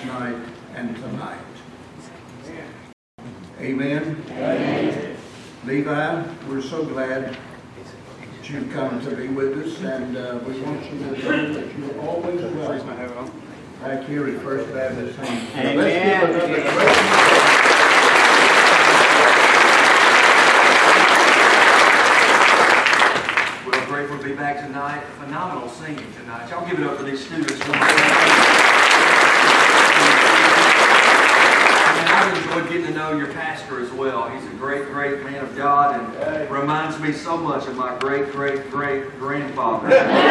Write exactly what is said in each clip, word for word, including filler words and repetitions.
last night and tonight. Amen. Amen. Levi, we're so glad that you've come to be with us, and uh, we want you to know that you're always welcome back here at First Baptist Haynesville. Amen. Let's give another praise. Grateful to be back tonight. Phenomenal singing tonight. Y'all give it up for these students. I mean, I've enjoyed getting to know your pastor as well. He's a great, great man of God and reminds me so much of my great, great, great grandfather.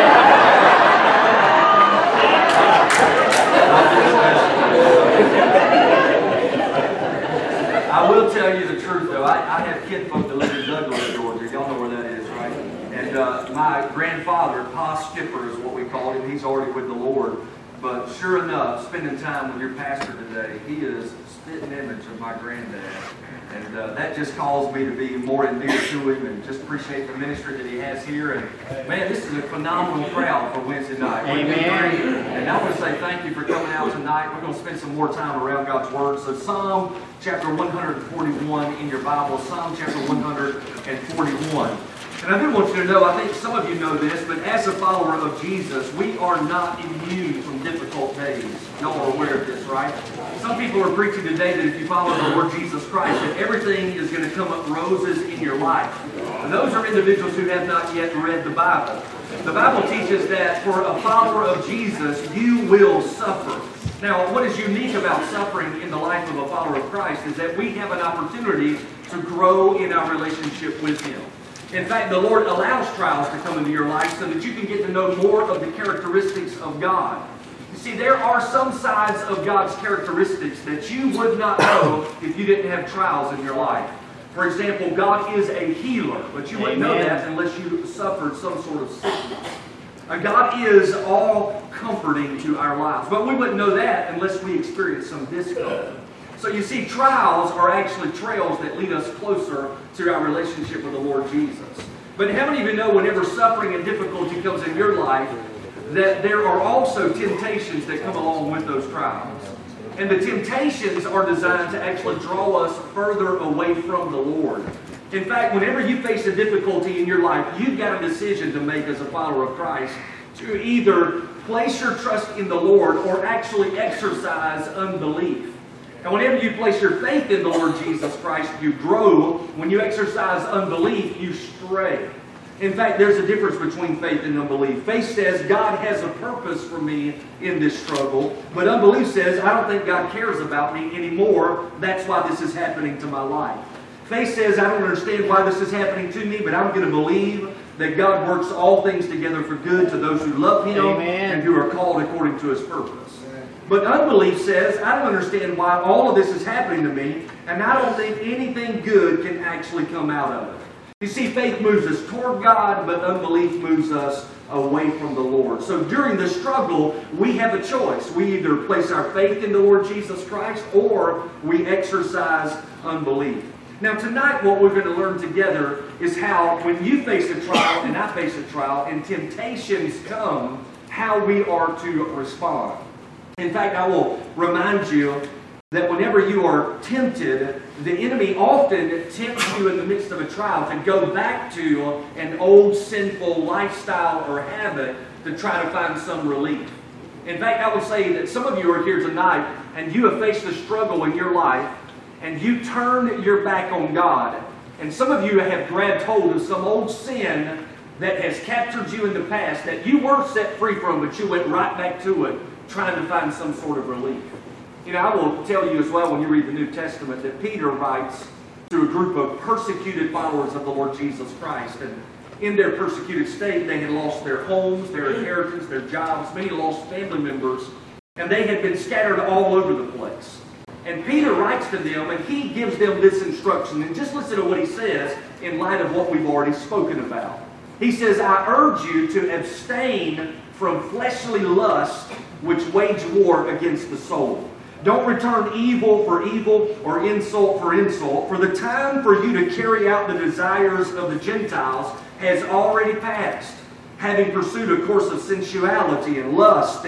I will tell you the truth, though. I, I have kinfolk that live in Douglas, Georgia. Y'all know where that is, right? And uh, my grandfather, Pa Skipper is what we call him. He's already with the Lord. But sure enough, spending time with your pastor today, he is a spitting image of my granddad. And uh, that just calls me to be more endeared to him and just appreciate the ministry that he has here. And man, this is a phenomenal crowd for Wednesday night. Amen. And I want to say thank you for coming out tonight. We're going to spend some more time around God's Word. So Psalm chapter one forty-one in your Bible, Psalm chapter one forty-one. And I do want you to know, I think some of you know this, but as a follower of Jesus, we are not immune from difficult days. Y'all are aware of this, right? Some people are preaching today that if you follow the Lord Jesus Christ, that everything is going to come up roses in your life. And those are individuals who have not yet read the Bible. The Bible teaches that for a follower of Jesus, you will suffer. Now, what is unique about suffering in the life of a follower of Christ is that we have an opportunity to grow in our relationship with Him. In fact, the Lord allows trials to come into your life so that you can get to know more of the characteristics of God. You see, there are some sides of God's characteristics that you would not know if you didn't have trials in your life. For example, God is a healer, but you wouldn't know that unless you suffered some sort of sickness. Uh, God is all comforting to our lives, but we wouldn't know that unless we experience some discomfort. So you see, trials are actually trails that lead us closer to our relationship with the Lord Jesus. But how many of you know whenever suffering and difficulty comes in your life, that there are also temptations that come along with those trials? And the temptations are designed to actually draw us further away from the Lord. In fact, whenever you face a difficulty in your life, you've got a decision to make as a follower of Christ to either place your trust in the Lord or actually exercise unbelief. And whenever you place your faith in the Lord Jesus Christ, you grow. When you exercise unbelief, you stray. In fact, there's a difference between faith and unbelief. Faith says, God has a purpose for me in this struggle. But unbelief says, I don't think God cares about me anymore. That's why this is happening to my life. Faith says, I don't understand why this is happening to me, but I'm going to believe that God works all things together for good to those who love Him Amen. And who are called according to His purpose. But unbelief says, I don't understand why all of this is happening to me, and I don't think anything good can actually come out of it. You see, faith moves us toward God, but unbelief moves us away from the Lord. So during the struggle, we have a choice. We either place our faith in the Lord Jesus Christ, or we exercise unbelief. Now tonight, what we're going to learn together is how, when you face a trial, and I face a trial, and temptations come, how we are to respond. In fact, I will remind you that whenever you are tempted, the enemy often tempts you in the midst of a trial to go back to an old sinful lifestyle or habit to try to find some relief. In fact, I will say that some of you are here tonight and you have faced a struggle in your life and you turned your back on God. And some of you have grabbed hold of some old sin that has captured you in the past that you were set free from, but you went right back to it, trying to find some sort of relief. You know, I will tell you as well when you read the New Testament that Peter writes to a group of persecuted followers of the Lord Jesus Christ. And in their persecuted state, they had lost their homes, their inheritance, their jobs. Many lost family members. And they had been scattered all over the place. And Peter writes to them and he gives them this instruction. And just listen to what he says in light of what we've already spoken about. He says, I urge you to abstain from fleshly lust which wage war against the soul. Don't return evil for evil or insult for insult, for the time for you to carry out the desires of the Gentiles has already passed, having pursued a course of sensuality and lust and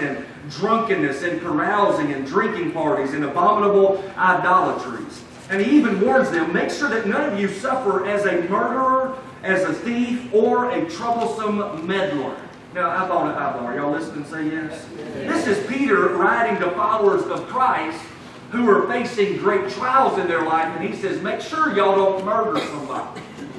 drunkenness and carousing and drinking parties and abominable idolatries. And he even warns them, make sure that none of you suffer as a murderer, as a thief, or a troublesome meddler. Now, I thought it, I thought, are y'all listening? Say yes. This is Peter writing to followers of Christ who are facing great trials in their life, and he says, make sure y'all don't murder somebody.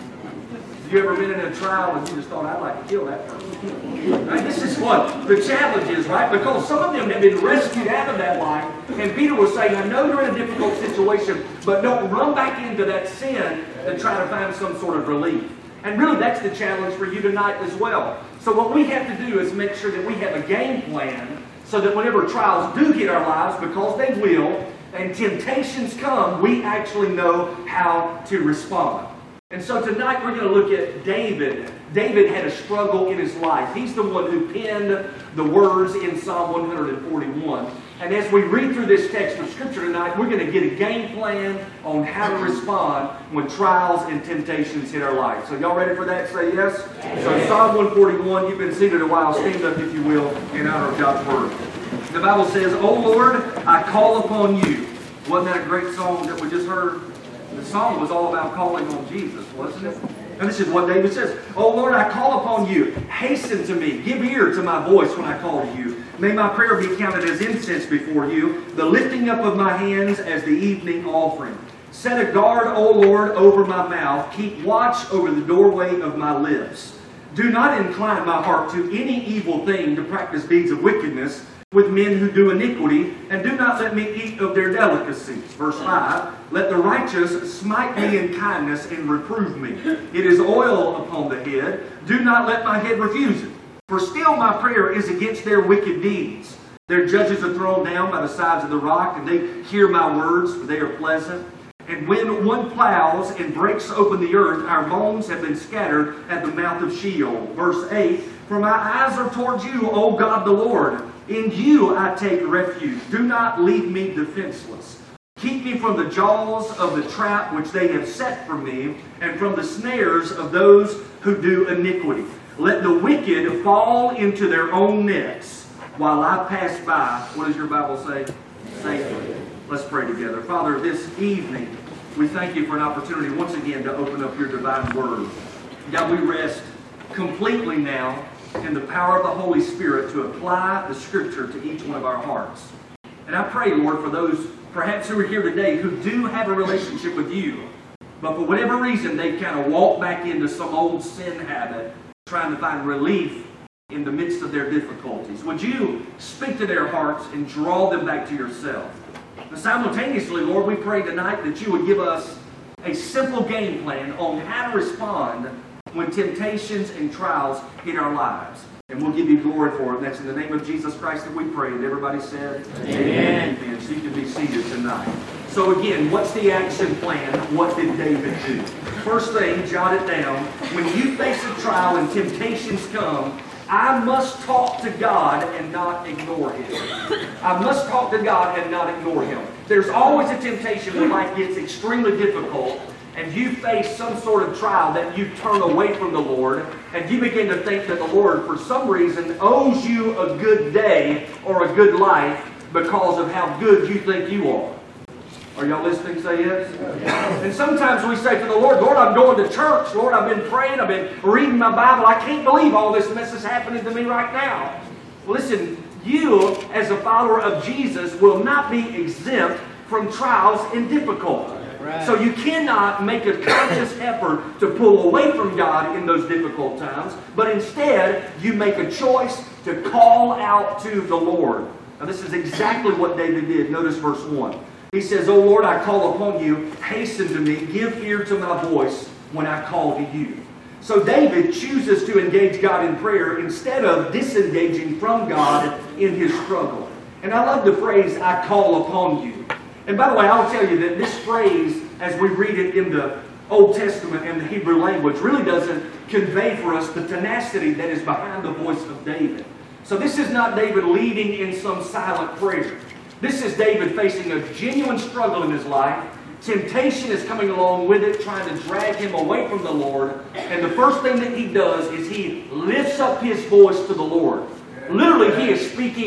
Have you ever been in a trial and you just thought, I'd like to kill that person? Right? This is what the challenge is, right? Because some of them have been rescued out of that life, and Peter was saying, I know you're in a difficult situation, but don't run back into that sin to try to find some sort of relief. And really, that's the challenge for you tonight as well. So what we have to do is make sure that we have a game plan so that whenever trials do hit our lives, because they will, and temptations come, we actually know how to respond. And so tonight we're going to look at David. David had a struggle in his life. He's the one who penned the words in Psalm one forty-one. And as we read through this text of Scripture tonight, we're going to get a game plan on how to respond when trials and temptations hit our life. So y'all ready for that? Say yes? So Psalm one forty-one, you've been seated a while. Stand up, if you will, in honor of God's Word. The Bible says, O Lord, I call upon you. Wasn't that a great song that we just heard? The song was all about calling on Jesus, wasn't it? And this is what David says. Oh Lord, I call upon you. Hasten to me. Give ear to my voice when I call to you. May my prayer be counted as incense before you, the lifting up of my hands as the evening offering. Set a guard, O Lord, over my mouth. Keep watch over the doorway of my lips. Do not incline my heart to any evil thing to practice deeds of wickedness with men who do iniquity, and do not let me eat of their delicacies. Verse five, let the righteous smite me in kindness and reprove me. It is oil upon the head. Do not let my head refuse it. For still my prayer is against their wicked deeds. Their judges are thrown down by the sides of the rock, and they hear my words, for they are pleasant. And when one plows and breaks open the earth, our bones have been scattered at the mouth of Sheol. Verse eight, for my eyes are towards you, O God the Lord. In you I take refuge. Do not leave me defenseless. Keep me from the jaws of the trap which they have set for me, and from the snares of those who do iniquity. Let the wicked fall into their own nets while I pass by. What does your Bible say? Safely. Let's pray together. Father, this evening, we thank you for an opportunity once again to open up your divine word. God, we rest completely now in the power of the Holy Spirit to apply the Scripture to each one of our hearts. And I pray, Lord, for those perhaps who are here today who do have a relationship with you, but for whatever reason they've kind of walked back into some old sin habit, trying to find relief in the midst of their difficulties. Would you speak to their hearts and draw them back to yourself? And simultaneously, Lord, we pray tonight that you would give us a simple game plan on how to respond when temptations and trials hit our lives. And we'll give you glory for it. And that's in the name of Jesus Christ that we pray. And everybody said, Amen. Amen. So you can be seated tonight. So again, what's the action plan? What did David do? First thing, jot it down. When you face a trial and temptations come, I must talk to God and not ignore Him. I must talk to God and not ignore Him. There's always a temptation when life gets extremely difficult and you face some sort of trial that you turn away from the Lord, and you begin to think that the Lord, for some reason, owes you a good day or a good life because of how good you think you are. Are y'all listening? Say yes? And sometimes we say to the Lord, Lord, I'm going to church. Lord, I've been praying. I've been reading my Bible. I can't believe all this mess is happening to me right now. Listen, you, as a follower of Jesus, will not be exempt from trials and difficulty. Right. So you cannot make a conscious effort to pull away from God in those difficult times, but instead you make a choice to call out to the Lord. Now this is exactly what David did. Notice verse one. He says, O Lord, I call upon you. Hasten to me. Give ear to my voice when I call to you. So David chooses to engage God in prayer instead of disengaging from God in his struggle. And I love the phrase, I call upon you. And by the way, I'll tell you that this phrase, as we read it in the Old Testament and the Hebrew language, really doesn't convey for us the tenacity that is behind the voice of David. So this is not David leading in some silent prayer. This is David facing a genuine struggle in his life. Temptation is coming along with it, trying to drag him away from the Lord. And the first thing that he does is he lifts up his voice to the Lord. Literally, he is speaking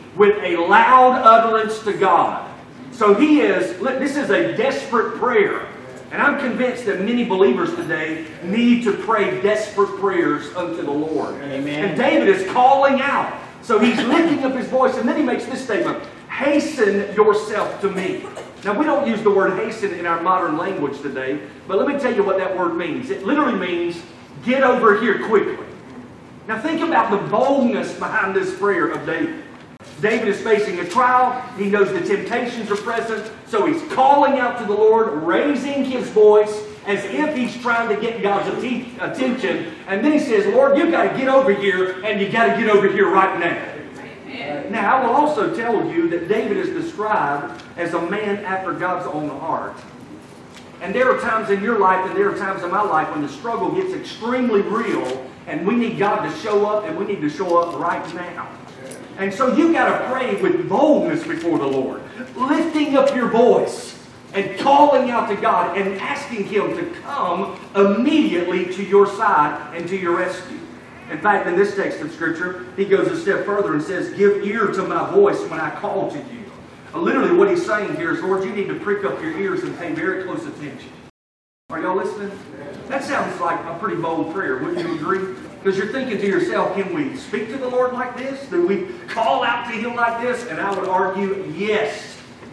with a loud utterance to God. So he is, this is a desperate prayer. And I'm convinced that many believers today need to pray desperate prayers unto the Lord. Amen. And David is calling out. So he's lifting up his voice, and then he makes this statement, hasten yourself to me. Now, we don't use the word hasten in our modern language today, but let me tell you what that word means. It literally means get over here quickly. Now, think about the boldness behind this prayer of David. David is facing a trial. He knows the temptations are present. So he's calling out to the Lord, raising his voice as if he's trying to get God's attention. And then he says, Lord, you've got to get over here, and you've got to get over here right now. Amen. Now, I will also tell you that David is described as a man after God's own heart. And there are times in your life, and there are times in my life, when the struggle gets extremely real, and we need God to show up, and we need to show up right now. And so you've got to pray with boldness before the Lord, lifting up your voice and calling out to God and asking Him to come immediately to your side and to your rescue. In fact, in this text of Scripture, he goes a step further and says, give ear to my voice when I call to you. Uh, literally what he's saying here is, Lord, you need to prick up your ears and pay very close attention. Are y'all listening? That sounds like a pretty bold prayer, wouldn't you agree? Because you're thinking to yourself, can we speak to the Lord like this? Do we call out to Him like this? And I would argue, yes.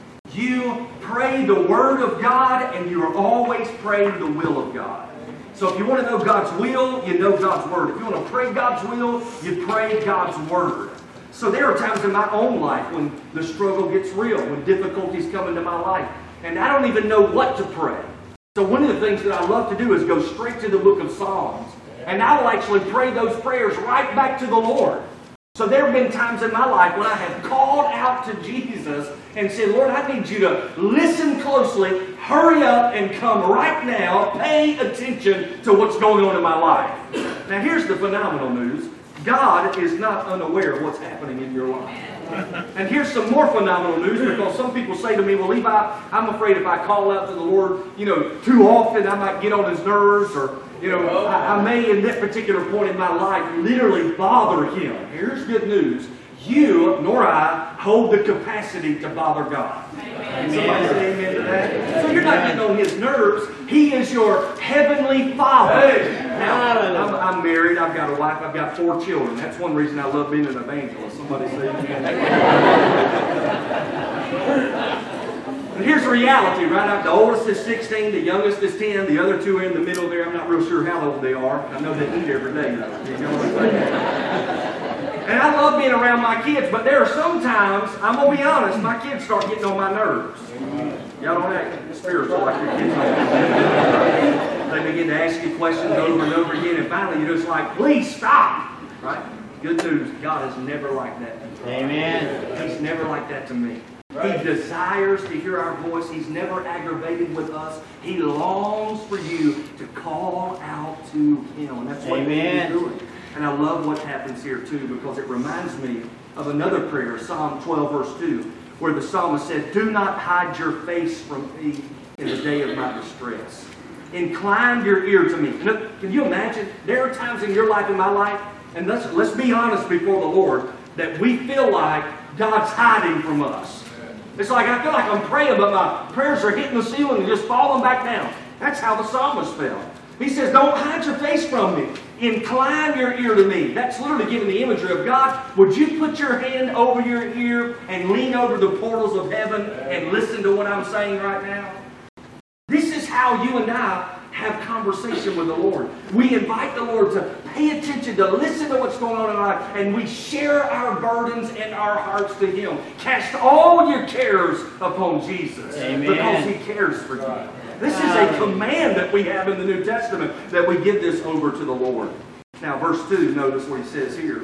You pray the Word of God, and you are always praying the will of God. So if you want to know God's will, you know God's Word. If you want to pray God's will, you pray God's Word. So there are times in my own life when the struggle gets real, when difficulties come into my life, and I don't even know what to pray. So one of the things that I love to do is go straight to the book of Psalms. And I will actually pray those prayers right back to the Lord. So there have been times in my life when I have called out to Jesus and said, Lord, I need you to listen closely, hurry up and come right now, pay attention to what's going on in my life. Now here's the phenomenal news. God is not unaware of what's happening in your life. And here's some more phenomenal news, because some people say to me, well, Levi, I'm afraid if I call out to the Lord, you know, too often, I might get on His nerves, or, you know, I, I may, in that particular point in my life, literally bother Him. Here's good news. You, nor I, hold the capacity to bother God. Amen. Somebody say amen to that? So you're not getting on His nerves. He is your heavenly Father. Hey. Now, I'm, I'm married. I've got a wife. I've got four children. That's one reason I love being an evangelist. Somebody say amen. And here's the reality, right? The oldest is sixteen. The youngest is ten. The other two are in the middle there. I'm not real sure how old they are. I know they eat every day, though. You know what I'm saying? And I love being around my kids, but there are some times, I'm going to be honest, my kids start getting on my nerves. Y'all don't act spiritual like your kids don't. They begin to ask you questions over and over again, and finally you're just like, please stop. Right? Good news, God is never like that. Amen. He's never like that to me. He desires to hear our voice. He's never aggravated with us. He longs for you to call out to Him. And that's what He's doing. And I love what happens here too, because it reminds me of another prayer, Psalm twelve verse two, where the psalmist said, do not hide your face from me in the day of my distress. Incline your ear to me. Can you imagine? There are times in your life, in my life, and let's, let's be honest before the Lord, that we feel like God's hiding from us. It's like I feel like I'm praying, but my prayers are hitting the ceiling and just falling back down. That's how the psalmist felt. He says, don't hide your face from me. Incline your ear to me. That's literally giving the imagery of God. Would you put your hand over your ear and lean over the portals of heaven and listen to what I'm saying right now? This is how you and I have conversation with the Lord. We invite the Lord to pay attention, to listen to what's going on in our life, and we share our burdens and our hearts to Him. Cast all your cares upon Jesus. Amen. Because He cares for you. This is a command that we have in the New Testament, that we give this over to the Lord. Now, verse two, notice what he says here.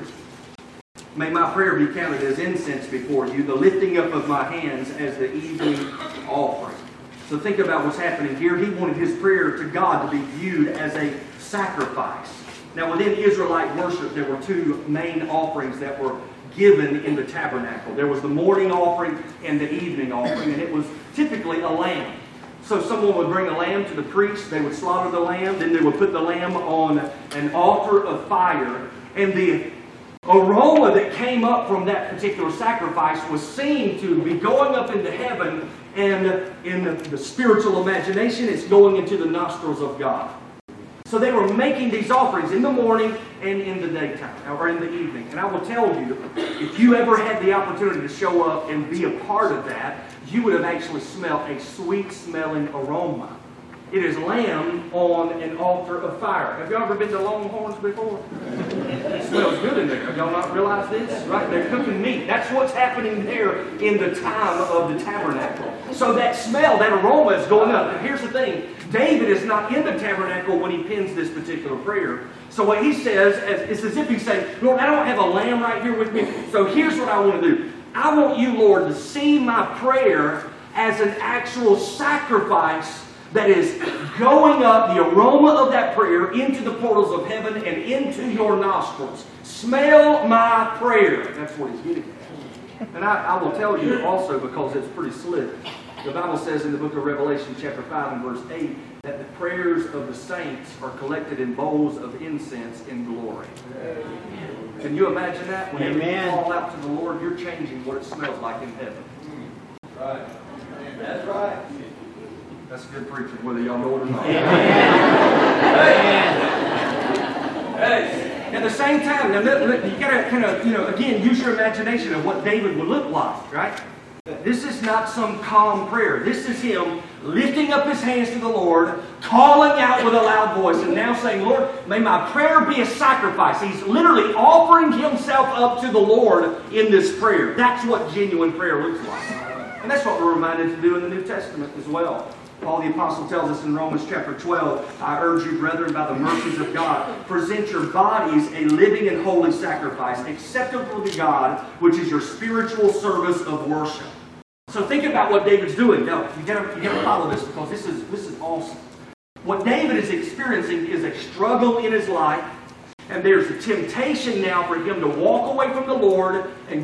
May my prayer be counted as incense before you, the lifting up of my hands as the evening offering. So think about what's happening here. He wanted his prayer to God to be viewed as a sacrifice. Now, within Israelite worship, there were two main offerings that were given in the tabernacle. There was the morning offering and the evening offering, and it was typically a lamb. So someone would bring a lamb to the priest, they would slaughter the lamb, then they would put the lamb on an altar of fire, and the aroma that came up from that particular sacrifice was seen to be going up into heaven, and in the, the spiritual imagination, it's going into the nostrils of God. So they were making these offerings in the morning and in the daytime, or in the evening. And I will tell you, if you ever had the opportunity to show up and be a part of that, you would have actually smelled a sweet-smelling aroma. It is lamb on an altar of fire. Have you ever been to Longhorns before? It smells good in there. Have y'all not realized this? Right? They're cooking meat. That's what's happening there in the time of the tabernacle. So that smell, that aroma is going up. And here's the thing. David is not in the tabernacle when he pens this particular prayer. So what he says, it's as if he's saying, Lord, I don't have a lamb right here with me. So here's what I want to do. I want you, Lord, to see my prayer as an actual sacrifice that is going up, the aroma of that prayer, into the portals of heaven and into your nostrils. Smell my prayer. That's what he's getting at. And I, I will tell you also, because it's pretty slick, the Bible says in the book of Revelation chapter five and verse eight that the prayers of the saints are collected in bowls of incense in glory. Can you imagine that? When you call out to the Lord, you're changing what it smells like in heaven. Right. That's right. That's good preaching, whether y'all know it or not. Hey. At the same time, now you gotta kind of, you know, again, use your imagination of what David would look like, right? This is not some calm prayer. This is him lifting up his hands to the Lord, calling out with a loud voice, and now saying, Lord, may my prayer be a sacrifice. He's literally offering himself up to the Lord in this prayer. That's what genuine prayer looks like. And that's what we're reminded to do in the New Testament as well. Paul the Apostle tells us in Romans chapter twelve, I urge you, brethren, by the mercies of God, present your bodies a living and holy sacrifice, acceptable to God, which is your spiritual service of worship. So think about what David's doing. Now, you gotta, you gotta follow this, because this is, this is awesome. What David is experiencing is a struggle in his life, and there's a temptation now for him to walk away from the Lord and